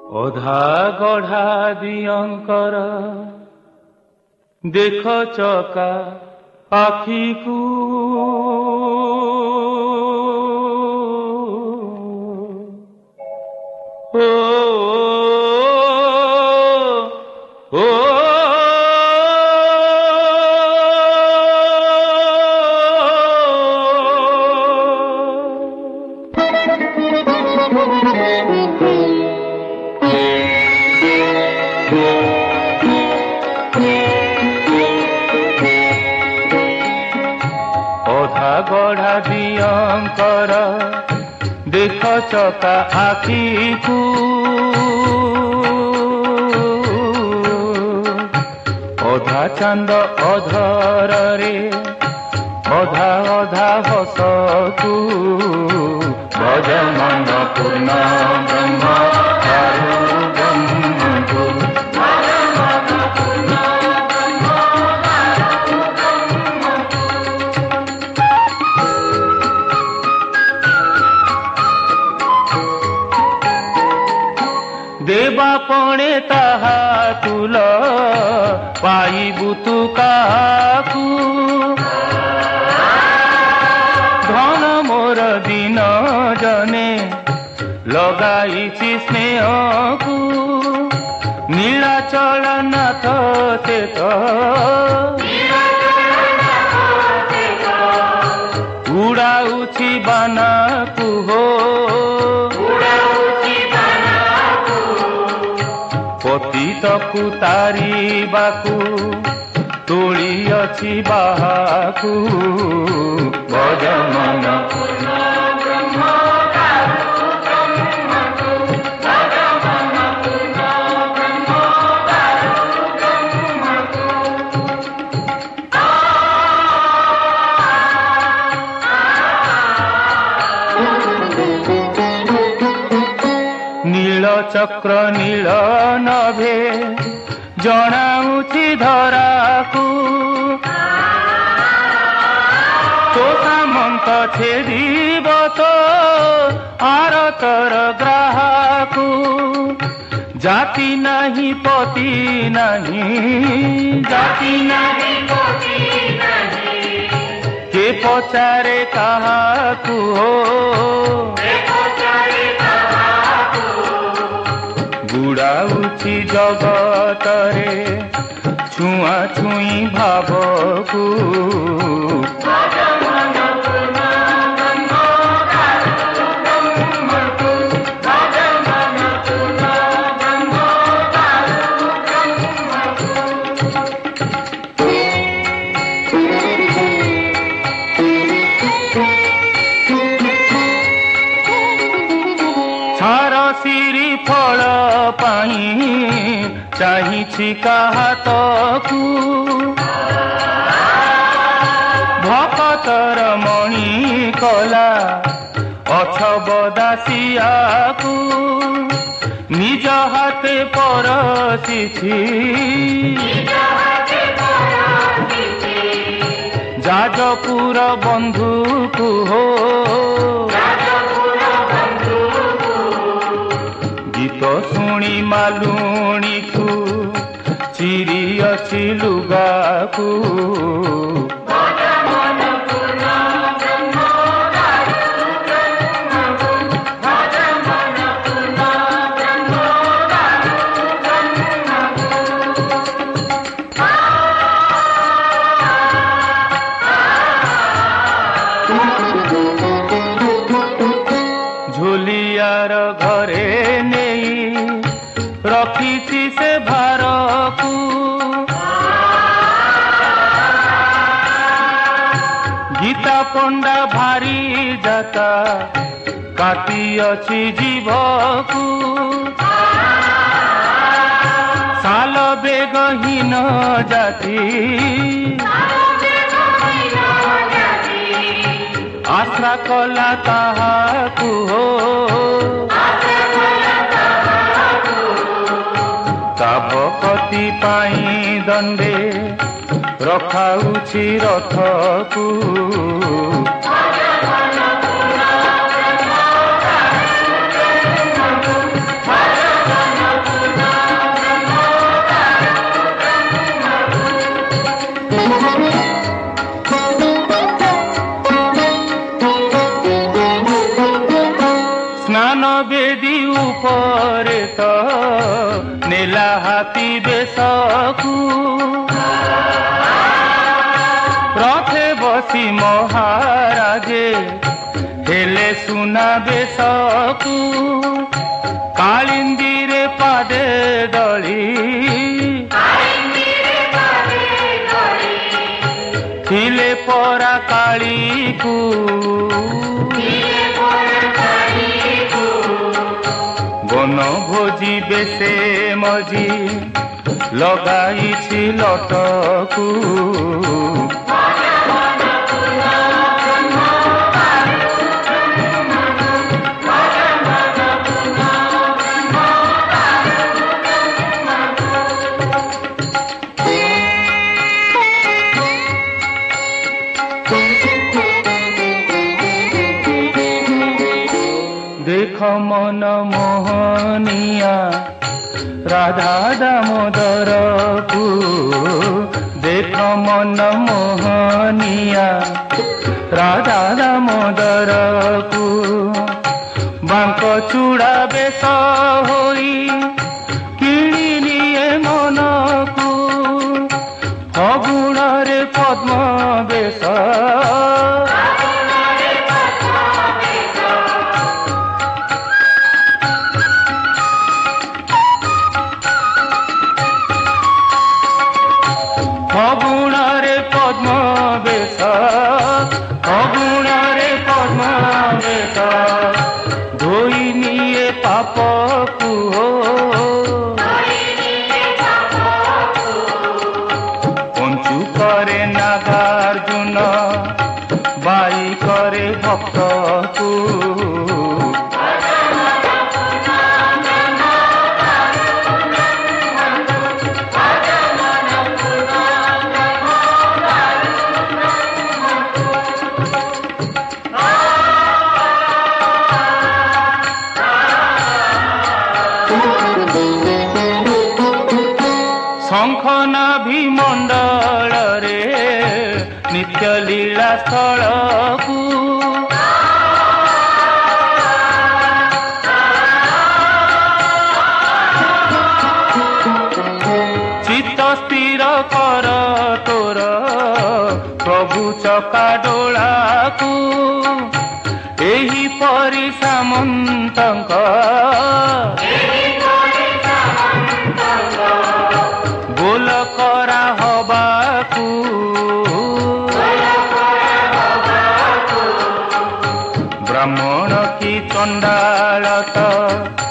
ଅଧା ଗଢ଼ା ଦିଅଙ୍କର ଦେଖ ଚକା ଆଖିକୁ ଅଧା ଗଢ଼ା ଦିଅଙ୍କର ଦେଖ ଚକା ଆଖିକୁ ଅଧା ଚାନ୍ଦ ଅଧରରେ ଅଧା ଅଧା ହସକୁ ଭଜ ମନ ପୂର୍ଣ୍ଣ ବ୍ରହ୍ମ ବ୍ରହ୍ମକୁ देवा पणे ताहा तुल पाइबु तु काकु धन मोर दिन जने लगाइछि स्नेहकु नीलाचल नाथ से तो उड़ाउछि बानाकु हो पतितकु तारिबाकु तोଳି अछि बाहाकु भज मन नील चक्र नील नभे जनाउछि धराकु तो सामंत छेदिब तो आरतर ग्राहकु जाति नहीं पति नहीं जाति नहीं पति नहीं के पचारे काहाकु हो बुड़ाउछि जगतरे छुआ छुई भावकु सिरी फल पाई चाहिछि काहातकु भक्तर मणि कला अछब दासियाकु निज हाथे परसिछि जाजपुर बंधुकु हो गीत शुणी मालुणी को चिरी अछि लुगाकु झोलियार घरे रखिछि से भारकु गीता पंडा भारी जाता काटी अछि जीवकु साल बेगहीन जाति आश्रा कला ताहाकु हो भक्ति पाई दंडे रखाउछि रथकु ପରେ ତ ନେଲା ହାତୀ ବେଶକୁ ରଥେ ବସି ମହାରାଜେ ହେଲେ ସୁନା ବେଶକୁ କାଳିନ୍ଦୀରେ ପାଦେ ଦଳି ଥିଲେ ପରା କାଳୀକୁ ବନ ଭୋଜି ବେଶେ ମଜି ଲଗାଇଛି ଲଟକୁ देख मन मोहनिया राधा दामोदर को देख मन मोहनिया राधा दामोदर को बांक चूड़ा बेश होई किणी निये मन को फगुण रे पद्म बेश फगुणरे पद्म बेश फगुणरे पद्म बेश धोई निये पापकु पंचु करे नागार्जुन बाई करे भक्तकु शंख नाभि मंडल रे नित्य लीला स्थल को चित्त स्थिर कर तोर प्रभु चका डोला को एही परि सामंतंक बोल करा हबाकू ब्राह्मण की चंडाल तो